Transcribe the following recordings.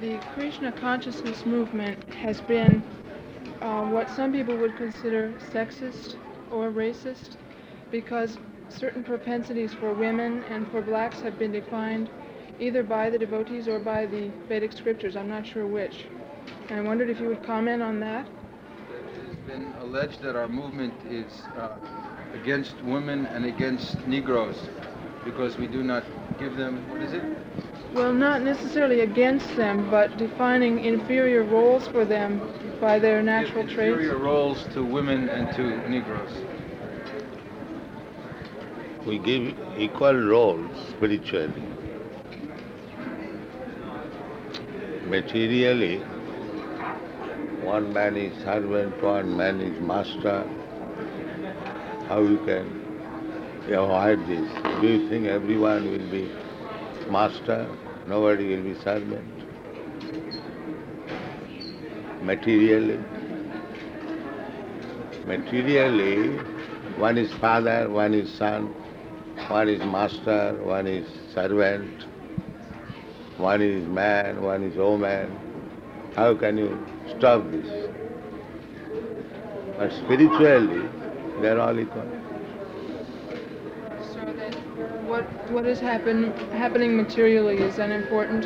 the Krishna consciousness movement has been what some people would consider sexist or racist, because certain propensities for women and for blacks have been defined either by the devotees or by the Vedic scriptures. I'm not sure which. And I wondered if you would comment on that. It has been alleged that our movement is against women and against Negroes because we do not give them, what is it? Well, not necessarily against them, but defining inferior roles for them by their natural traits. Inferior roles to women and to Negroes. We give equal roles spiritually. Materially, one man is servant, one man is master. How you can avoid this? Do you think everyone will be master? Nobody will be servant? Materially, one is father, one is son, one is master, one is servant, one is man, one is woman. How can you stop this? But spiritually, they are all equal. So that what is happening materially is unimportant.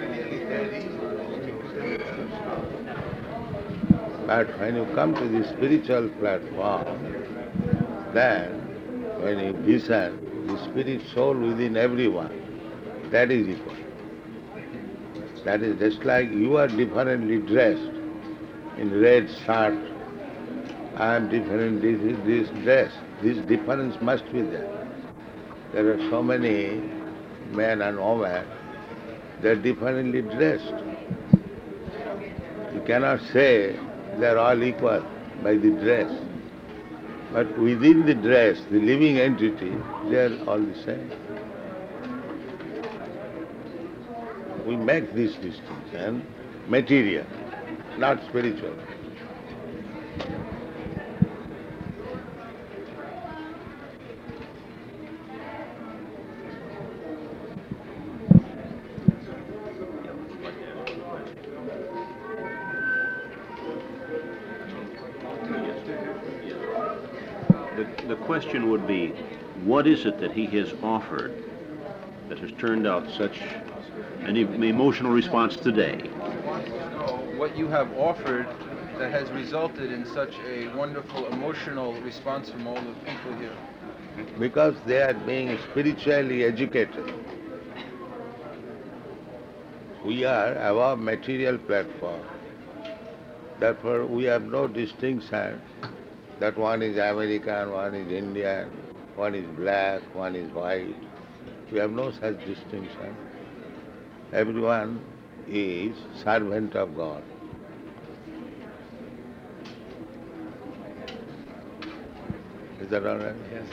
But when you come to the spiritual platform, then when you listen, the spirit soul within everyone, that is equal. That is just like you are differently dressed in red shirt, I am different this dress. This difference must be there. There are so many men and women, they are differently dressed. You cannot say they are all equal by the dress. But within the dress, the living entity, they are all the same. We make this distinction material, not spiritual. The question would be, what is it that he has offered that has turned out such an emotional response today? What you have offered that has resulted in such a wonderful emotional response from all the people here? Because they are being spiritually educated. We are above material platform. Therefore, we have no distinction that one is American, one is Indian, one is black, one is white. We have no such distinction. Everyone is servant of God. Is that all right? Yes.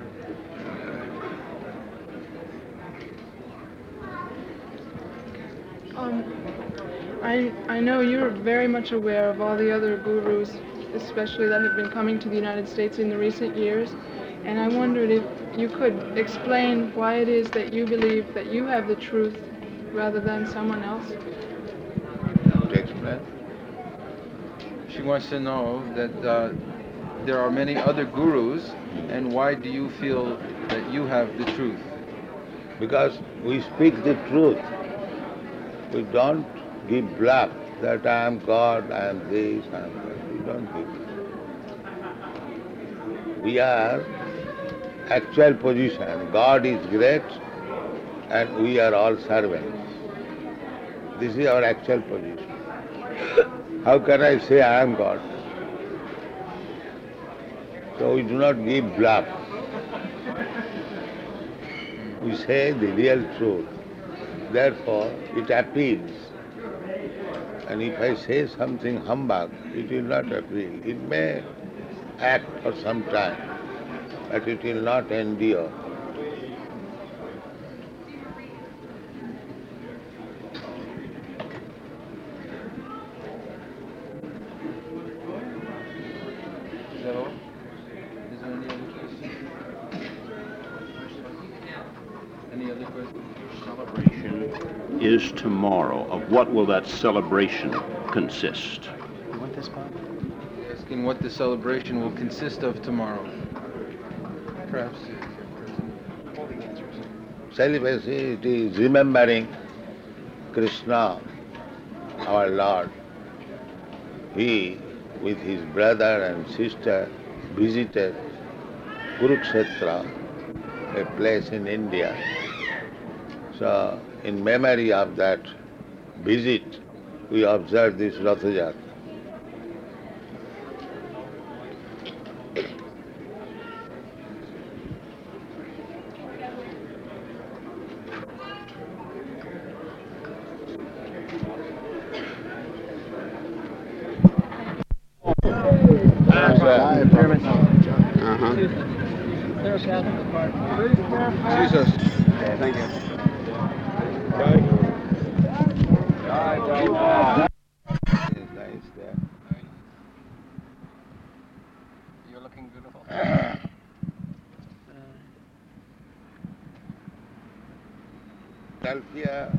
I know you're very much aware of all the other gurus, especially that have been coming to the United States in the recent years, and I wondered if you could explain why it is that you believe that you have the truth rather than someone else. To explain? She wants to know that there are many other gurus, and why do you feel that you have the truth? Because we speak the truth. We don't give bluff that I am God, I am this, I am that. We don't give. We are actual position. God is great and we are all servants. This is our actual position. How can I say I am God? So we do not give bluff. We say the real truth. Therefore, it appeals. And if I say something humbug, it will not appeal. It may act for some time, but it will not endure. Is that all? Is there any other question? Any other question? celebration is tomorrow. Of what will that celebration consist? Asking what the celebration will consist of tomorrow. Perhaps. Celebration, it is remembering Krishna, our Lord. He, with his brother and sister, visited Kurukshetra, a place in India. So, in memory of that visit, we observe this Ratha Yatra. Jesus. Thank you. It's nice there. You're looking beautiful. Philadelphia,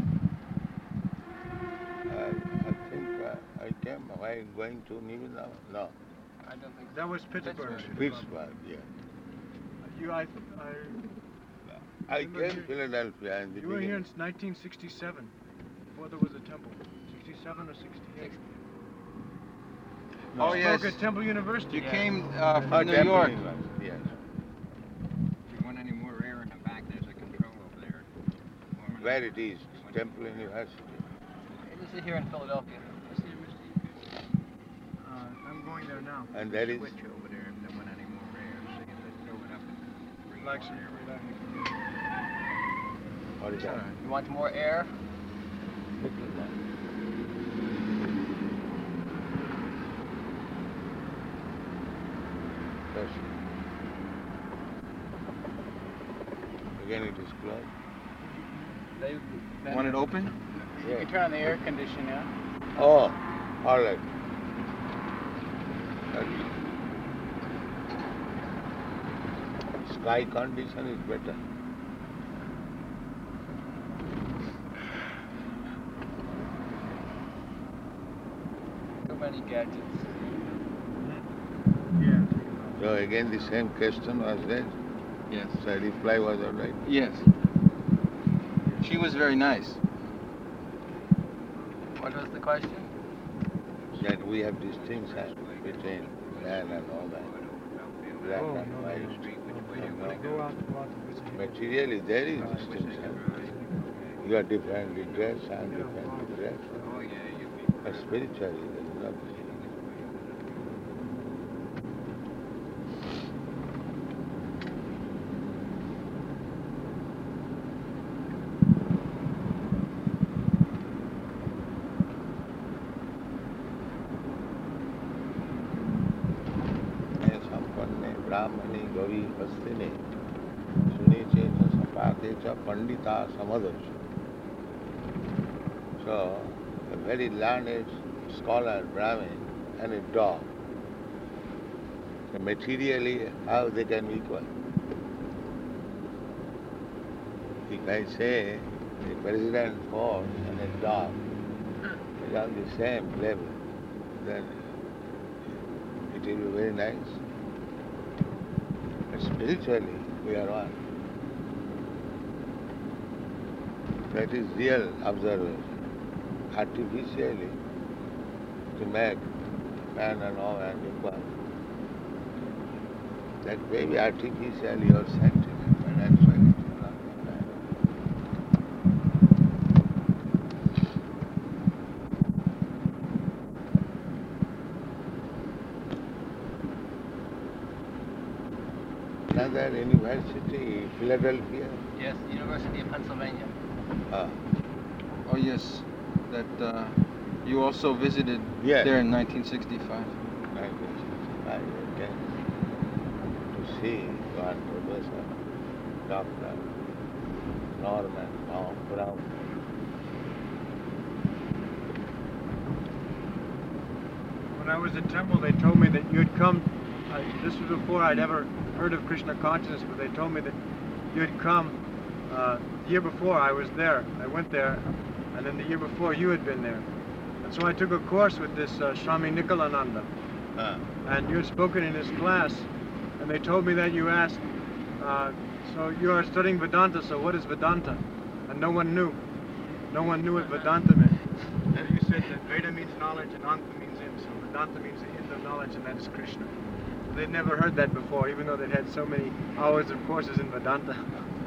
I think I came while going to New Zealand. No, I don't think so. That was Pittsburgh. Pittsburgh, yeah. I came to Philadelphia in the You were here in beginning. 1967, before there was a temple. 67 or 68. Oh, You yes. spoke at Temple University. You came Oh, from New Temple York. University, yes. If you want any more air in the back, there's a control over there. Where it is, Temple University. This is here in Philadelphia. I'm going there now. And there is, Switch over there if they want any more air, so you can throw it up and bring Like more some, air. what is that? You want more air? Yes. Again it is closed. Want it open? You can turn on the air conditioner. Oh, all right. Sky condition is better. Too many gadgets. Yeah. So again the same question was raised. Yes. So reply was all right. Yes. She was very nice. What was the question? That we have distinction between man and woman, black Oh, and no, white. Go out and visit him. Materially there is distinction. You are differently dressed, I am differently dressed. Oh, yeah, you But spiritually there is no distinction. संपन्ने ब्राह्मणे गवी हस्तिने सुनीचे च सपाते च pandita samadasya. So, a very learned scholar, Brahmin, and a dog. So materially, how they can be equal? If I say a president force and a dog is on the same level, then it will be very nice. But spiritually, we are one. That is real observation. Artificially, to make man and woman equal. That may be artificially or sentiment, but actually it is not like that. Another university, Philadelphia. Yes, University of Pennsylvania. Oh, yes. That you also visited Yes. there in 1965. I came to see one professor, Dr. Norman Brown. When I was at Temple, they told me that you had come. This was before I'd ever heard of Krishna consciousness, but they told me that you had come The year before I was there. I went there, and then the year before you had been there. And so I took a course with this Swami Nikalananda. And you had spoken in his class, and they told me that you asked, so you are studying Vedanta, so what is Vedanta? And no one knew. No one knew what Vedanta meant. And you said that Veda means knowledge and Anta means end, so Vedanta means the end of knowledge, and that is Krishna. They'd never heard that before, even though they'd had so many hours of courses in Vedanta.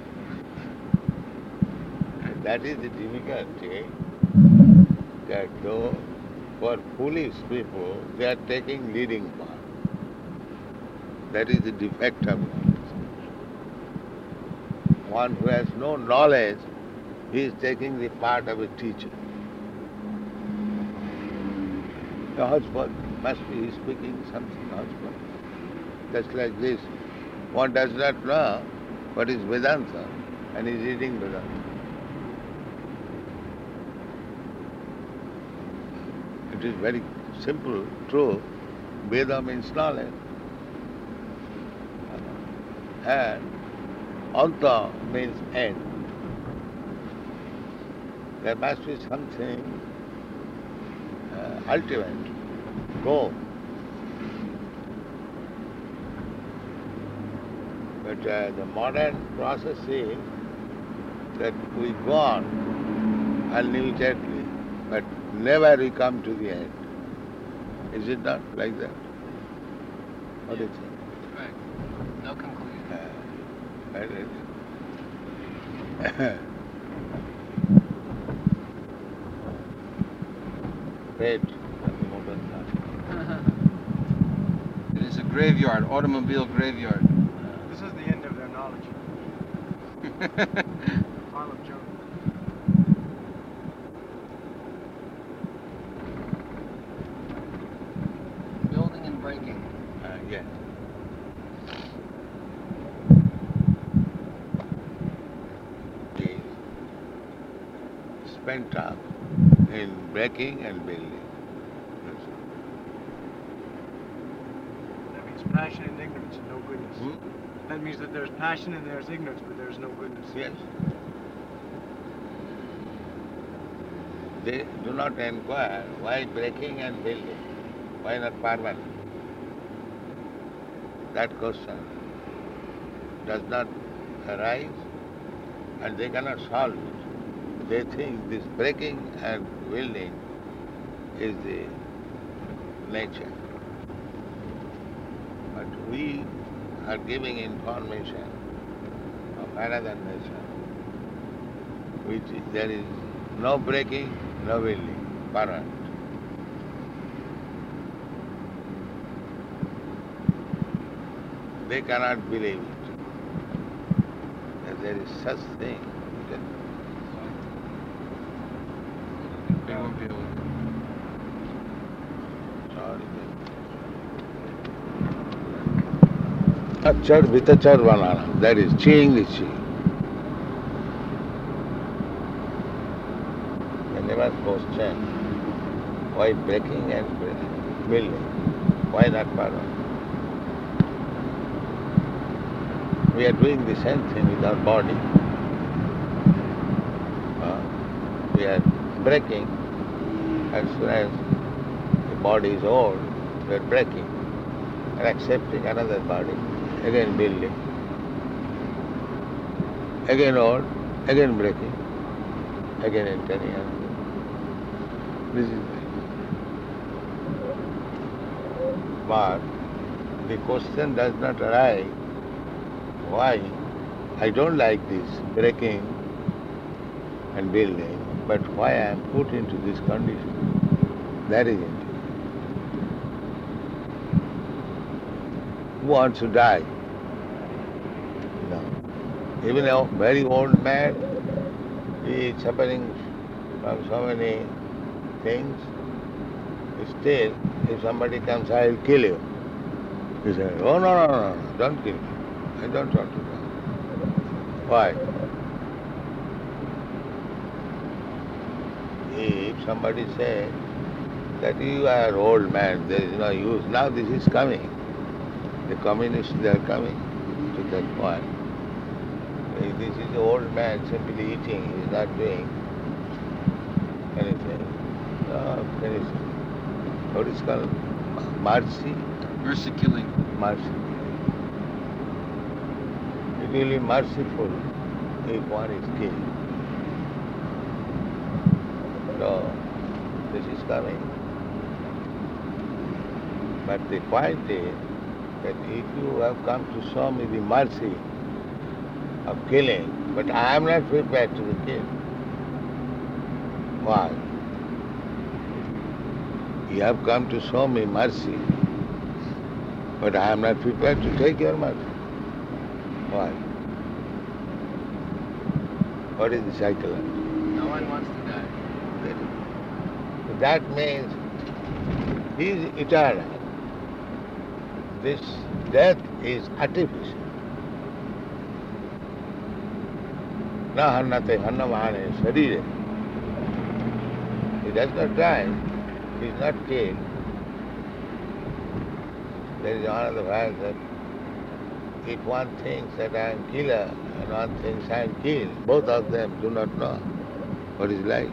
And that is the difficulty, that though for foolish people, they are taking leading part. That is the defect of knowledge. One who has no knowledge, he is taking the part of a teacher. The husband must be speaking something, husband. Just like this. One does not know what is Vedanta, and is reading Vedanta. It is very simple, true. Veda means knowledge. And Anta means end. There must be something ultimate, goal. But the modern process is that we go on unlimitedly, but never we come to the end. Is it not like that? What do you think? Right. No conclusion. That is. Great. It is a graveyard, automobile graveyard. This is the end of their knowledge. Pile of junk. Building and breaking. Yeah. Is spent up in breaking and building. That's all. That means passion and ignorance and no goodness. That means that there's passion and there's ignorance, but there's no goodness. Yes. They do not inquire why breaking and building, why not permanent. That question does not arise, and they cannot solve it. They think this breaking and building is the nature. But we are giving information of another nature, which there is no breaking, no building, permanent. They cannot believe it, that there is such thing. They won't be able to. Achar vitachar banana, that is chewing the chi. They never question why breaking and building, why not permanent. We are doing the same thing with our body. We are breaking as soon as the body is old, we are breaking and accepting another body, again building, again old, again breaking, again entering another. This is but the question does not arise why I don't like this breaking and building, but why I am put into this condition. That is it. Who wants to die? No. Even a very old man, he is suffering from so many things. Still, if somebody comes, I will kill you. He says, oh no, don't kill me. I don't want to die. Why? If somebody says that you are old man, there is no use, now this is coming. The communists, they are coming to that point. This is the old man simply eating, he is not doing anything. No, finish. What is called mercy? Mercy killing. Mercy. It will be merciful if one is killed. So, this is coming. But the point is that if you have come to show me the mercy of killing, but I am not prepared to be killed. Why? You have come to show me mercy, but I am not prepared to take your mercy. Why? What is the psychology? No one wants to die. That means he is eternal. This death is artificial. Na hannate hannamahane sarire. He does not die. He is not killed. There is another verse that if one thinks that I am killer and one thinks I am killed, both of them do not know what is life.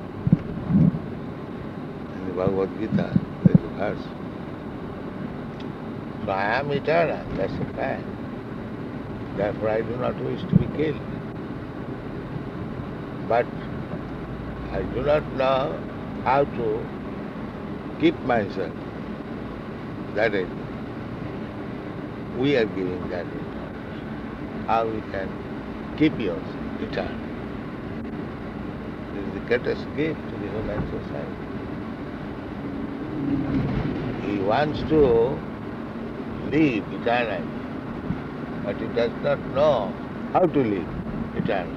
In the Bhagavad Gita, there is a verse. So I am eternal, that's a fact. Therefore I do not wish to be killed. But I do not know how to keep myself. That is, we are giving that information. How we can keep yourself eternal. This is the greatest gift to the human society. He wants to live eternally, but he does not know how to live eternally.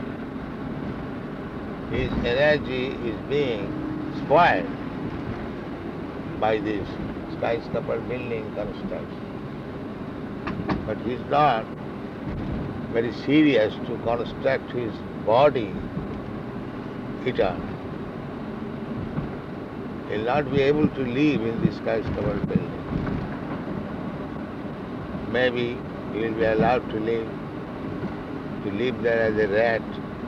His energy is being spoiled by this skyscraper building construction. But he is not very serious to construct his body eternal. He will not be able to live in this skyscraper building. Maybe he will be allowed to live there as a rat.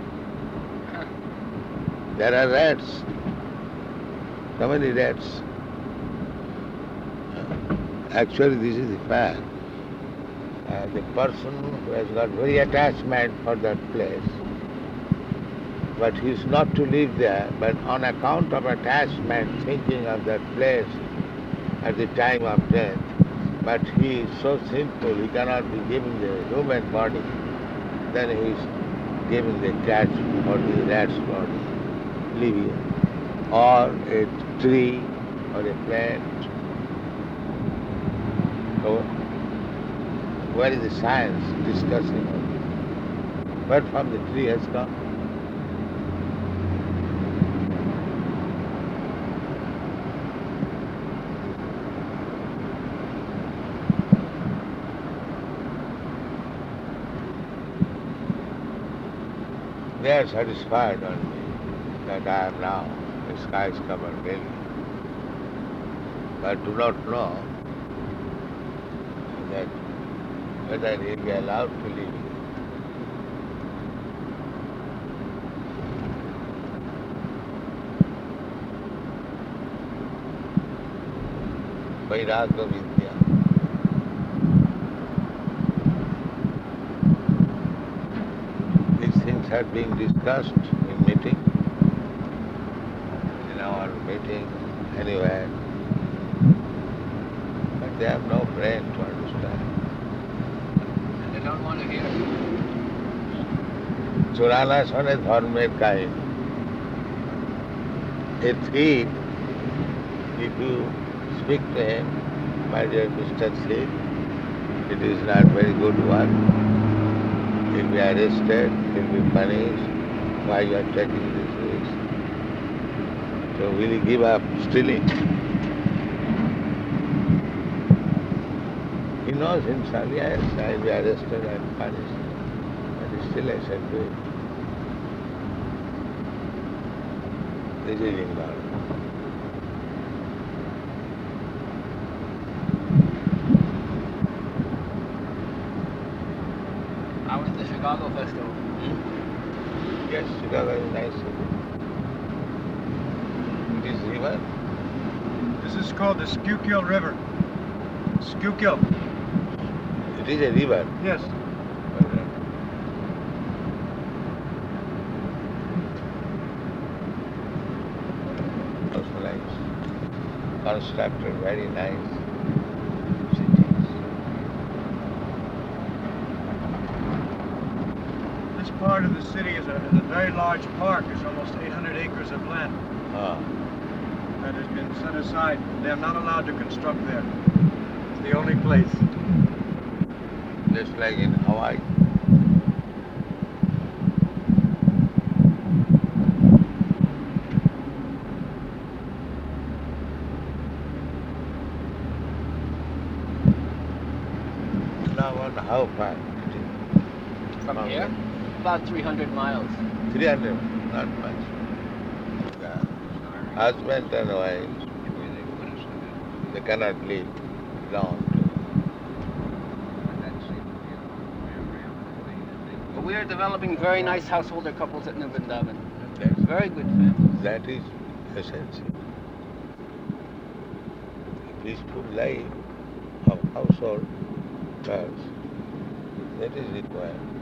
There are rats, so many rats. Actually, this is the fact. The person who has got very attachment for that place, but he is not to live there, but on account of attachment, thinking of that place at the time of death, but he is so sinful, he cannot be given the human body, then he is given the cat's or the rat's body, live here, or a tree or a plant. So, where is the science discussing all this? Where from the tree has come? They are satisfied only that I am now a skyscraper building, but do not know that whether he will be allowed to live here. Vairagya Vidya. These things are being discussed in meeting, in our meeting, anywhere. But they have no brain to understand. And they don't want to hear. চোরানা শোনে ধর্মের কাহিনী। A thief, if you speak to him, my dear Mr. Thief, it is not very good one. He'll be arrested, he'll be punished. Why you are taking this risk? So will he give up stealing? He knows himself, yes, I'll be arrested and punished, but still I shall do it. This is ignorance. I was in the Chicago Chicago Festival. Yes, Chicago is nice city. This river, This is called the Schuylkill River. Schuylkill. it is a river. Yes. Also nice. Constructed, very nice cities. This part of the city is a very large park. There's almost 800 acres of land Ah, that has been set aside. They are not allowed to construct there. It's the only place. just like in Hawaii. Now on how far it is? From here, about 300 miles. 300, not much. Yeah. Husband and wife, they cannot live long. But we are developing very nice householder couples at New Vrindavan. Yes. Very good families. That is essential. Peaceful life of household girls, that is required.